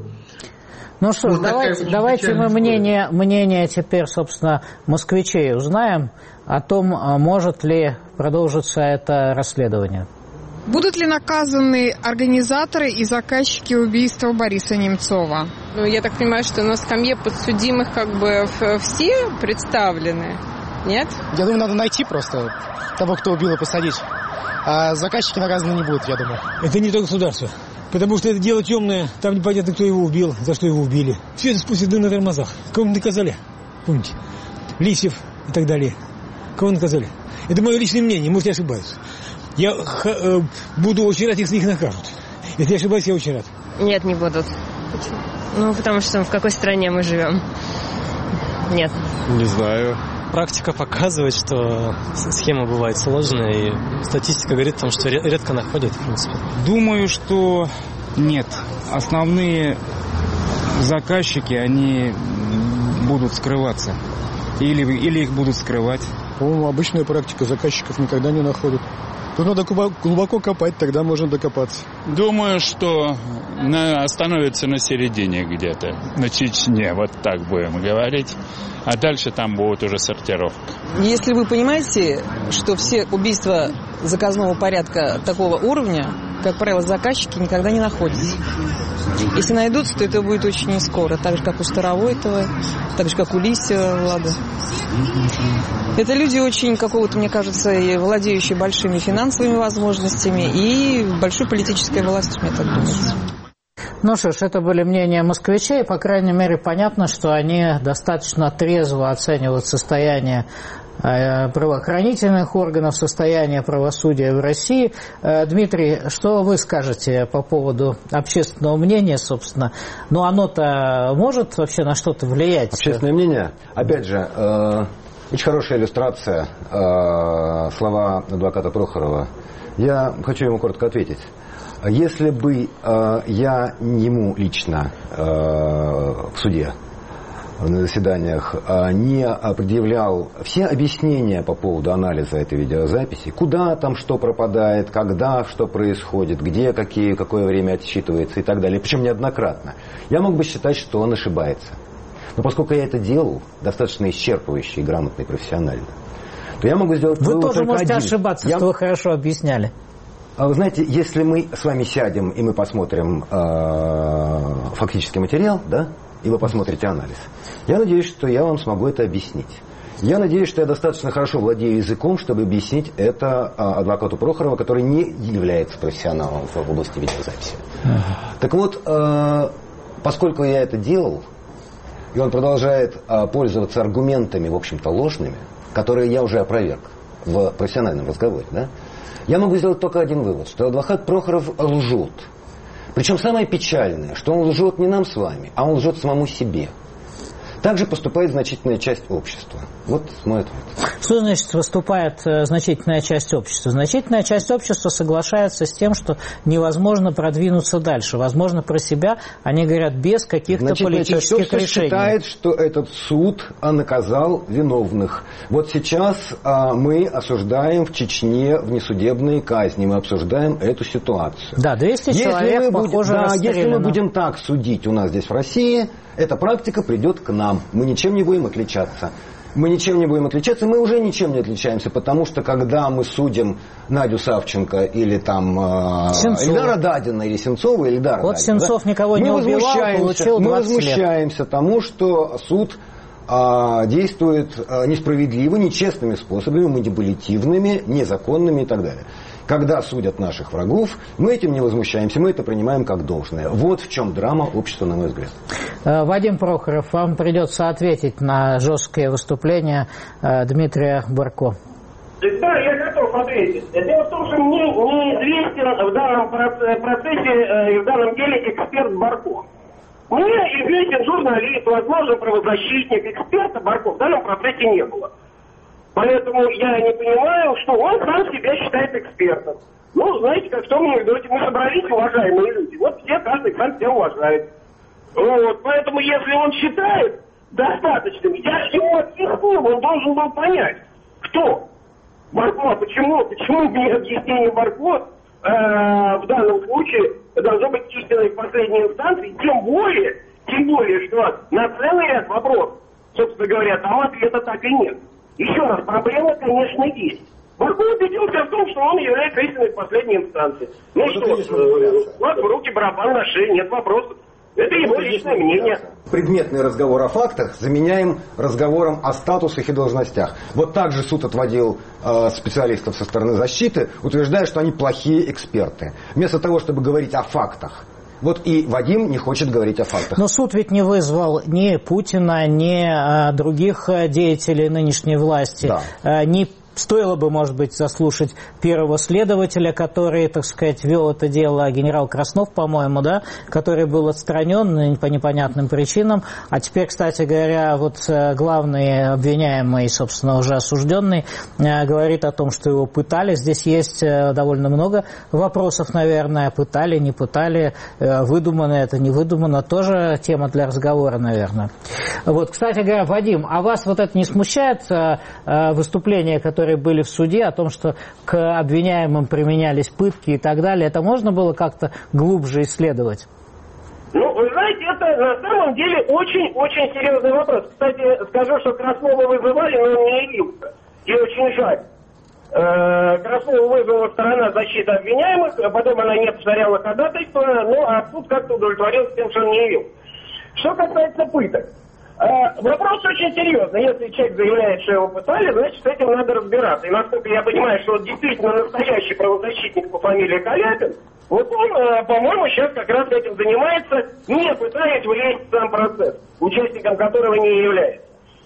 Ну что ж, давайте мы мнение теперь, собственно, москвичей узнаем о том, может ли продолжиться это расследование. Будут ли наказаны организаторы и заказчики убийства Бориса Немцова? Ну, я так понимаю, что на скамье подсудимых как бы все представлены, нет? Я думаю, надо найти просто того, кто убил, и посадить. А заказчики наказаны не будут, я думаю. Это не то государство. Потому что это дело темное, там непонятно, кто его убил, за что его убили. Все это спустя на тормозах. Кого наказали? Помните? Лисьев и так далее. Кого наказали? Это мое личное мнение, может, я ошибаюсь. Я буду очень рад, если их накажут. Если я ошибаюсь, я очень рад. Нет, не будут. Почему? Ну, потому что в какой стране мы живем? Нет. Не знаю. Практика показывает, что схема бывает сложная, и статистика говорит о том, что редко находят, в принципе. Думаю, что нет. Основные заказчики, они будут скрываться. Или их будут скрывать. По-моему, обычная практика, заказчиков никогда не находят. Тут надо глубоко копать, тогда можно докопаться. Думаю, что остановится на середине где-то, на Чечне, вот так будем говорить. А дальше там будет уже сортировка. Если вы понимаете, что все убийства заказного порядка такого уровня, как правило, заказчики никогда не находятся. Если найдутся, то это будет очень не скоро. Так же, как у Старовойтова, так же, как у Лисьева Влада. Это люди очень какого-то, мне кажется, и владеющие большими финансовыми возможностями и большой политической властью, мне так думается. Ну что ж, это были мнения москвичей. По крайней мере, понятно, что они достаточно трезво оценивают состояние правоохранительных органов, состояние правосудия в России. Дмитрий, что вы скажете по поводу общественного мнения, собственно? Ну, оно-то может вообще на что-то влиять? Общественное мнение, опять же, очень хорошая иллюстрация, слова адвоката Прохорова. Я хочу ему коротко ответить. Если бы я ему лично в суде, на заседаниях, не предъявлял все объяснения по поводу анализа этой видеозаписи, куда там что пропадает, когда что происходит, где какое время отсчитывается и так далее, причем неоднократно, я мог бы считать, что он ошибается. Но поскольку я это делал достаточно исчерпывающе и грамотно и профессионально, то я могу сделать вывод. Вы тоже можете ошибаться, что вы хорошо объясняли. А вы знаете, если мы с вами сядем и мы посмотрим фактический материал, да, и вы посмотрите анализ, я надеюсь, что я вам смогу это объяснить. Я надеюсь, что я достаточно хорошо владею языком, чтобы объяснить это адвокату Прохорова, который не является профессионалом в области видеозаписи. Так вот, поскольку я это делал, и он продолжает пользоваться аргументами, в общем-то, ложными, которые я уже опроверг в профессиональном разговоре, да, я могу сделать только один вывод, что адвокат Прохоров лжет. Причем самое печальное, что он лжет не нам с вами, а он лжет самому себе. Также поступает значительная часть общества. Вот мой ответ. Что значит выступает значительная часть общества? Значительная часть общества соглашается с тем, что невозможно продвинуться дальше. Возможно, про себя они говорят без каких-то политических решений. Считает, что этот суд наказал виновных. Вот сейчас мы осуждаем в Чечне внесудебные казни. Мы обсуждаем эту ситуацию. Да, 200 человек, похоже, расстреляно. Если мы будем так судить у нас здесь в России, эта практика придет к нам. Мы ничем не будем отличаться. Мы ничем не будем отличаться, мы уже ничем не отличаемся, потому что когда мы судим Надю Савченко или там Эльдара Дадина, или Сенцова, или Эльдара вот Дадина, Сенцов никого не убивал, получил 20 мы возмущаемся тому, что суд действует несправедливо, нечестными способами, манипулятивными, незаконными и так далее. Когда судят наших врагов, мы этим не возмущаемся, мы это принимаем как должное. Вот в чем драма общества, на мой взгляд. Вадим Прохоров, вам придется ответить на жесткое выступление Дмитрия Барко. Да, я готов ответить. Дело в том, что мне неизвестен в данном процессе и в данном деле эксперт Барко. Мне известен журналист, возможно, правозащитник, эксперта Барко в данном процессе не было. Поэтому я не понимаю, что он сам себя считает экспертом. Ну, знаете, как в том анекдоте, мы собрались, уважаемые люди. Вот все, каждый сам себя уважает. Вот, поэтому если он считает достаточным, я ему объяснил, он должен был понять, кто. Барко, почему мне объяснение Барко в данном случае должно быть истиной в последней инстанции, тем более, что на целый ряд вопросов, собственно говоря, там ответа так и нет. Еще раз, проблема, конечно, есть. Барко убедился в том, что он является истиной в последней инстанции. Ну что, ладно, в руки, барабан на шее, нет вопросов. Это его личное мнение. Предметный разговор о фактах заменяем разговором о статусах и должностях. Вот так же суд отводил специалистов со стороны защиты, утверждая, что они плохие эксперты. Вместо того, чтобы говорить о фактах. Вот и Вадим не хочет говорить о фактах. Но суд ведь не вызвал ни Путина, ни других деятелей нынешней власти, да. Ни стоило бы, может быть, заслушать первого следователя, который, так сказать, вел это дело, генерал Краснов, по-моему, да, который был отстранен по непонятным причинам. А теперь, кстати говоря, вот главный обвиняемый, собственно, уже осужденный, говорит о том, что его пытали. Здесь есть довольно много вопросов, наверное, пытали, не пытали, выдумано это, не выдумано. Тоже тема для разговора, наверное. Вот, кстати говоря, Вадим, а вас вот это не смущает выступление, которые были в суде, о том, что к обвиняемым применялись пытки и так далее? Это можно было как-то глубже исследовать? Ну, вы знаете, это на самом деле очень-очень серьезный вопрос. Кстати, скажу, что Краснова вызывали, но он не явился. И очень жаль. Краснова вызвала сторона защиты обвиняемых, потом она не повторяла ходатайство, ну, а суд как-то удовлетворился тем, что он не явился. Что касается пыток. Вопрос очень серьезный. Если человек заявляет, что его пытали, значит, с этим надо разбираться. И насколько я понимаю, что он действительно настоящий правозащитник по фамилии Каляпин, вот он, по-моему, сейчас как раз этим занимается, не пытаясь влезть в сам процесс, участником которого не является.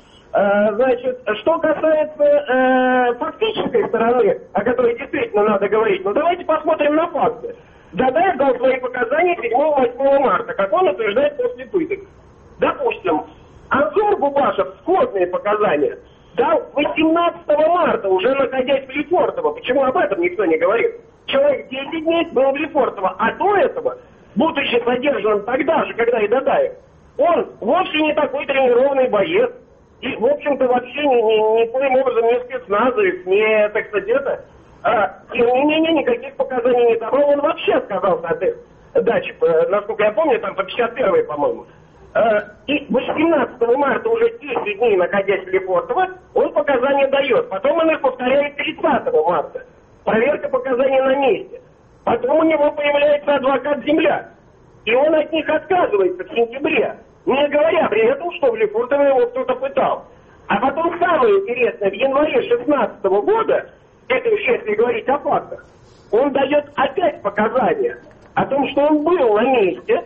Значит, что касается фактической стороны, о которой действительно надо говорить, ну давайте посмотрим на факты. Дадаев дал свои показания 7-8 марта, как он утверждает после пыток. Допустим, Анзор Бубашев сходные показания дал 18 марта, уже находясь в Лефортово. Почему об этом никто не говорит? Человек 10 дней был в Лефортово, а до этого, будучи задержанным тогда же, когда и Дадаев, он вовсе не такой тренированный боец. И, в общем-то, вообще никоим образом не спецназовец, не, так сказать, это. Тем не менее, никаких показаний не давал. Он вообще отказался от их дачи, насколько я помню, там по 51-й, по-моему. И 18 марта, уже 10 дней находясь в Лефортово, он показания дает. Потом он их повторяет 30 марта. Проверка показаний на месте. Потом у него появляется адвокат-земляк. И он от них отказывается в сентябре, не говоря при этом, что в Лефортово его кто-то пытал. А потом самое интересное, в январе 2016 года, это еще если говорить о фактах, он дает опять показания о том, что он был на месте,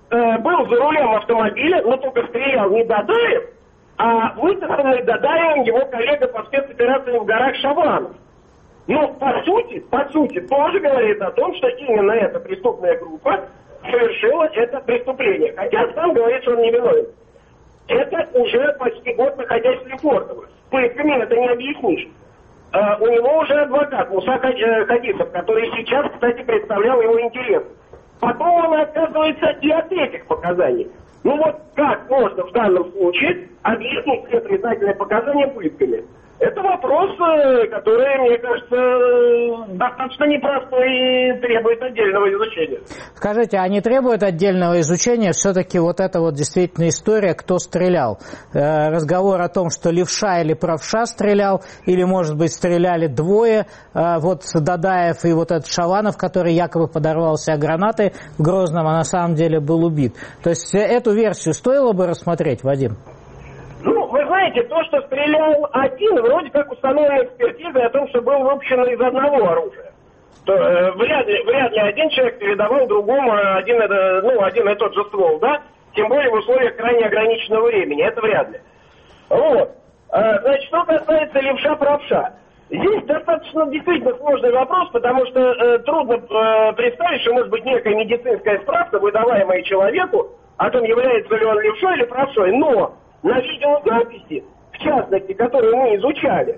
был за рулем автомобиля, но только стрелял не Дадаев, а высосанный Дадаевым его коллега по спецоперациям в горах Шаванов. Но по сути, тоже говорит о том, что именно эта преступная группа совершила это преступление. Хотя сам говорит, что он не виновен. Это уже почти год, находясь в Лефортово. С пытками это не объяснишь. У него уже адвокат Муса Хадисов, который сейчас, кстати, представлял его интерес. Потом он отказывается и от этих показаний. Ну вот как можно в данном случае объяснить все отрицательные показания пытками? Это вопрос, который, мне кажется, достаточно непростой и требует отдельного изучения. Скажите, а не требует отдельного изучения все-таки вот эта вот действительно история, кто стрелял? Разговор о том, что левша или правша стрелял, или, может быть, стреляли двое, вот Дадаев и вот этот Шаванов, который якобы подорвал себя гранатой в Грозном, а на самом деле был убит. То есть эту версию стоило бы рассмотреть, Вадим? Ну, вы знаете, то, что стрелял один, вроде как установлена экспертиза о том, что был выпущен из одного оружия. То, вряд ли один человек передавал другому один и тот же ствол, да? Тем более в условиях крайне ограниченного времени, это вряд ли. Вот. Значит, что касается левша-правша. Здесь достаточно действительно сложный вопрос, потому что трудно представить, что может быть некая медицинская справка, выдаваемая человеку, о том, является ли он левшой или правшой, но на видеозаписи, в частности, которую мы изучали,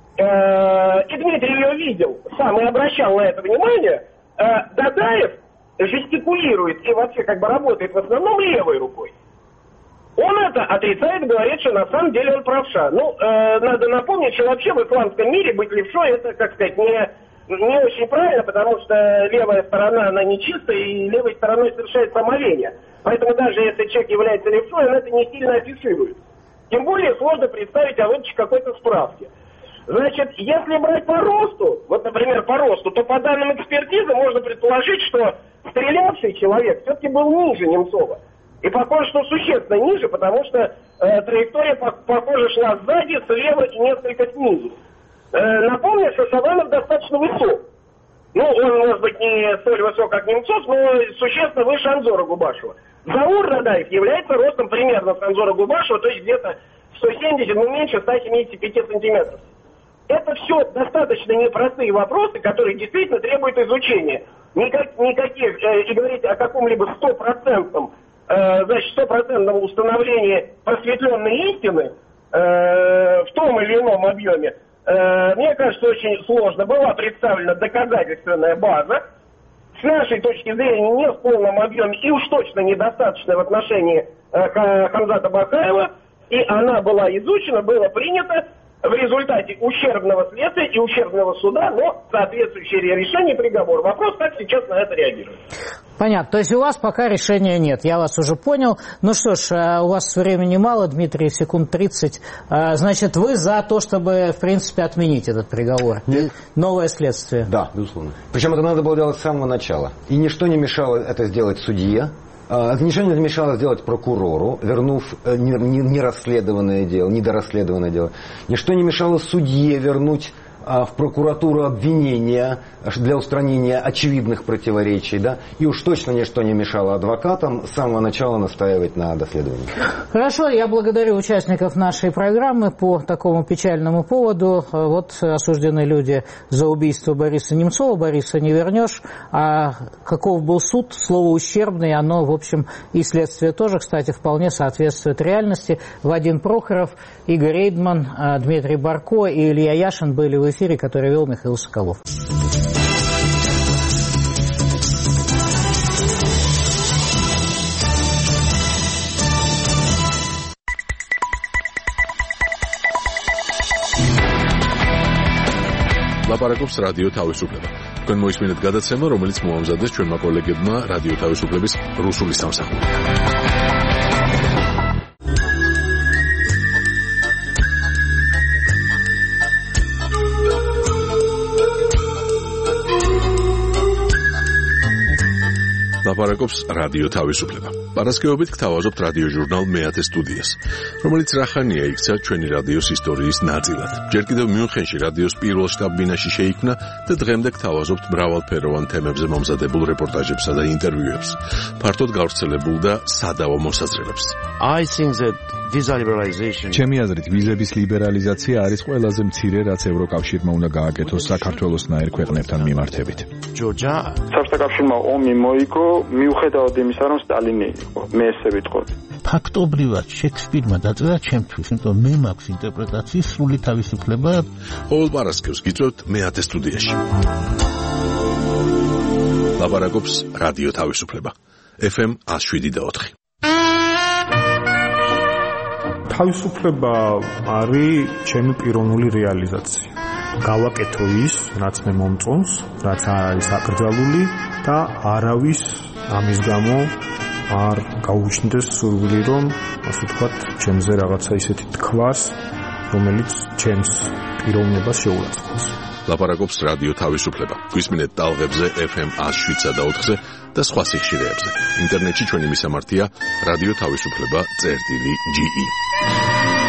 и Дмитрий ее видел, сам и обращал на это внимание, Дадаев жестикулирует и вообще как бы работает в основном левой рукой. Он это отрицает, говорит, что на самом деле он правша. Ну, надо напомнить, что вообще в исламском мире быть левшой, это, как сказать, не очень правильно, потому что левая сторона, она нечистая, и левой стороной совершает омовение. Поэтому даже если человек является левшой, он это не сильно афиширует. Тем более сложно представить о выдаче какой-то справки. Значит, если брать по росту, вот, например, по росту, то по данным экспертизы можно предположить, что стрелявший человек все-таки был ниже Немцова. И похоже, что существенно ниже, потому что траектория, похоже, шла сзади, слева и несколько снизу. Напомню, что Шаванов достаточно высок. Ну, он, может быть, не столь высок, как Немцов, но существенно выше Анзора Губашева. Заур Дадаев является ростом примерно с Анзора Губашева, то есть где-то 170, ну, меньше 175 сантиметров. Это все достаточно непростые вопросы, которые действительно требуют изучения. Никаких, и говорить о каком-либо стопроцентном установлении просветленной истины в том или ином объеме, мне кажется, очень сложно. Была представлена доказательственная база, с нашей точки зрения не в полном объеме и уж точно недостаточно в отношении Хамзата Бакаева, и она была изучена, было принято в результате ущербного следствия и ущербного суда, но соответствующее решение, приговор. Вопрос, как сейчас на это реагировать. Понятно. То есть у вас пока решения нет, я вас уже понял. Ну что ж, у вас времени мало, Дмитрий, секунд 30. Значит, вы за то, чтобы, в принципе, отменить этот приговор? Нет. Новое следствие? Да, безусловно. Причем это надо было делать с самого начала. И ничто не мешало это сделать судье. Ничего не мешало сделать прокурору, вернув нерасследованное дело, недорасследованное дело. Ничто не мешало судье вернуть в прокуратуру обвинения для устранения очевидных противоречий, да, и уж точно ничто не мешало адвокатам с самого начала настаивать на доследовании. Хорошо, я благодарю участников нашей программы по такому печальному поводу. Вот осуждены люди за убийство Бориса Немцова. Бориса не вернешь. А каков был суд? Слово ущербный, оно, в общем, и следствие тоже, кстати, вполне соответствует реальности. Вадим Прохоров, Игорь Эйдман, Дмитрий Барко и Илья Яшин были в эфире, который вел Михаил Соколов. ლაპარაკობს რადიო თავისუფლება. თქვენ მოისმინეთ გადაცემა, რომელიც მოამზადეს ჩვენმა კოლეგებმა რადიო თავისუფლების რუსული სამსახური. ლაპარაკობს რადიო თავისუფლება. Პარასკევობით გთავაზობთ რადიო ჟურნალ მეათე სტუდიას, რომელიც რახანია იქცა ჩვენი რადიოს ისტორიის ნაწილად. ჯერ კიდევ მიუნხენში რადიოს პირველ შტაბ-ბინაში შეიქმნა და დღემდე გთავაზობთ მრავალფეროვან თემებზე მომზადებულ რეპორტაჟებსა და ინტერვიუებს, ფართოდ გავრცელებულ და სადავო მოსაზრებებს. ჩემი აზრით, ვიზების ლიბერალიზაცია არის ყველაზე მცირე, რაც ევროკავშირმა უნდა გააკეთოს საქართველოსნაირ ქვეყნებთან მიმართებით. საბჭოთა კავშირმა ომი მოიგო, მიუხედავად იმისა, რომ სტალინი იყო, მე ესე ვიტყოდი. ფაქტობრივად შექსპირმა დაწერა ჩემთვის, იმიტომ მე მაქვს ინტერპრეტაციის სრული თავისუფლება. ყოველ პარასკევს გიწევთ მეათე სტუდიაში. ლაპარაკობს რადიო თავისუფლება. FM 107.4. თავისუფლება არის ჩემი პიროვნული რეალიზაცია. გავაკეთო ის, რაც მე მომწონს, რაც არ არის აკრძალული და არავის ამის გამო არ გაუჩნდეს სურვილი, რომ ასე ვთქვათ, ჩემზე რაღაცა ისეთი თქვას, რომელიც ჩემს პიროვნებას შეურაცხყოფს. ლაპარაკობს რადიო თავისუფლება. გვისმინეთ ტალღებზე FM 107.4-ზე და სხვა სიხშირეებზე. ინტერნეტში ჩვენი მისამართია რადიო თავისუფლება.ge.